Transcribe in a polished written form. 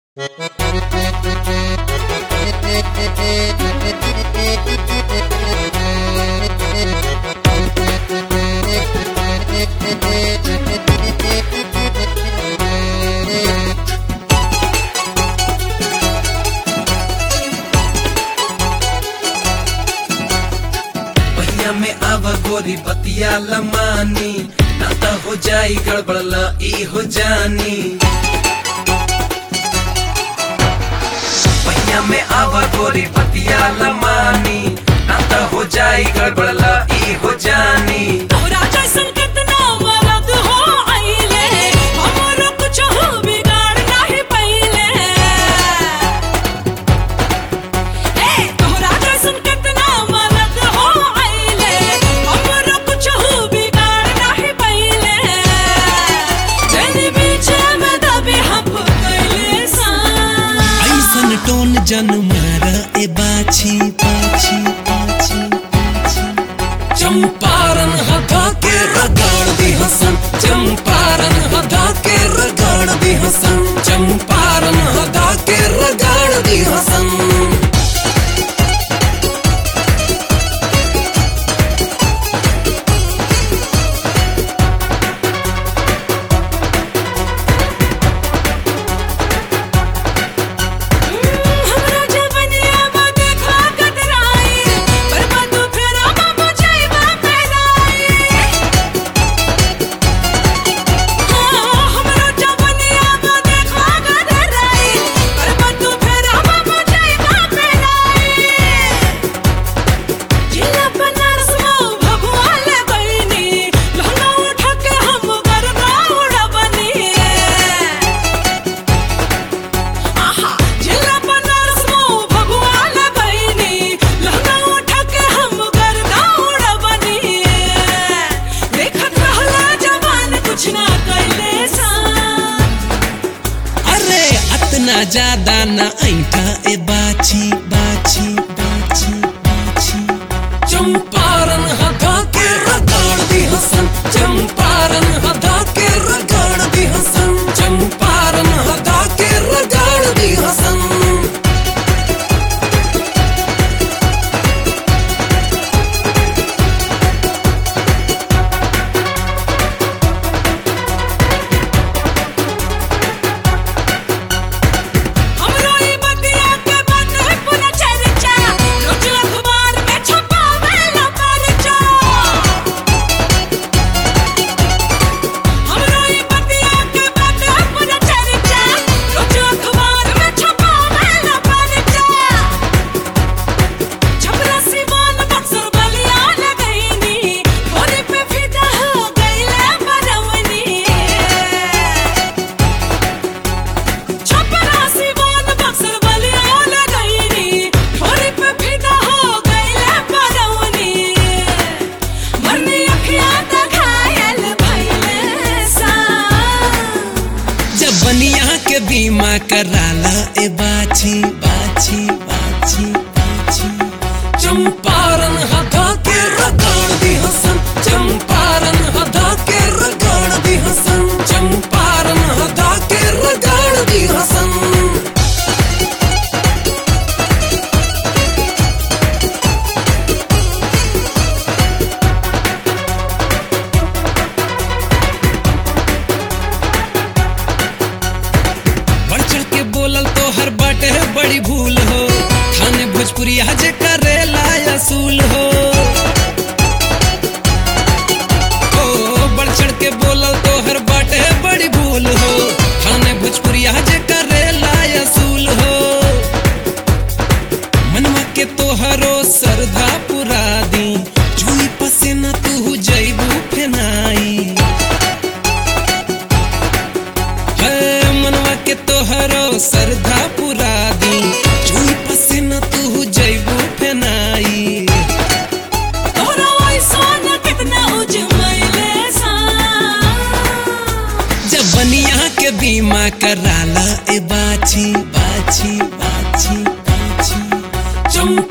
पहिया में आवा गोरी बतिया लमानी ना तो हो जाई गड़बड़ ई हो जानी। पहिया में आवा गोरी बतिया लमानी ना तो हो जाई गड़बड़ ई हो जानी। तोरा जैसन कितना मरद हो आइले हमरो कुछ हो बिगाड़ नहीं पइले। ए तोरा जैसन कितना मरद हो आइले हमरो कुछ हो बिगाड़ नहीं पइले। तेरे बीच में दबे हम कइले सा ऐसन टोन जन मारा ए बाछी बाछी बाछी चंपारण हथा के रगड़ दी हसन, चंपारण हथा के रगड़ दी हसन, चंपारण हथा के रगड़ दी हसन। हमरा जवनिया में देखा कतराई पर तू फेरा में बुझाइबा फैलाई। हमरा जवनिया में देखा कतराई पर तू फेरा में बुझाइबा फैलाई। जिला बनारस में भगवा ले बनी लहंगा उठा के हम गरबा उड़बनी। जिला बनारस में भगवा ले बनी लहंगा उठा के हम गरबा उड़बनी। देखत रहला जवान कुछ ना कइले सा अरे अतना ज्यादा न ऐठा ए बाछी बाछी बाछी बाछी चंपारण हथा के रगड़ दी हसन, चंपारण हथा के रगड़ दी हसन, चंपारण हथा के रगड़ दी हसन। हमरो ई बतिया के बात है पूरा चर्चा रोज अखबार में छपावेला परचा। हमरो ई बतिया के बात है पूरा चर्चा रोज अखबार में छपावेला परचा। छपरा सिवान बक्सर बलिया लगैनी होली पे फिदा हो गइले बरवनी। छपरा सिवान बक्सर बलिया लगैनी होली पे फिदा हो गइले बरवनी। मरनी अखियां त घायल भइले सा जब बनिया के बीमा कराला ए बाछी बाछी बाछी बाछी चंपारण हथा के रगड़ दी हसन, चंपारण हथा के रगड़ दी हसन, चंपारण हथा के रगड़ दी हसन। बढ़ चढ़ के बोलल तो हर बाटे बड़ी भूल हो थाने भोजपुरी हजे करेला असूल हो। ओ बढ़ चढ़ के बोलल तो हर बाटे बड़ी भूल हो थाने भोजपुरी हजे करेला असूल हो। मनवा के तोहरो सरधा पुरा दी जुई पसीना तू जइबू फेनाई। है मनवा के तोहरो सरधा पुरा दी जुई पसीना तू जइबू फेनाई। तोरा ऐसन कितना उजमैले सा जब बनिया के बीमा कराला ए बाछी बाछी बाछी बाछी चंपारण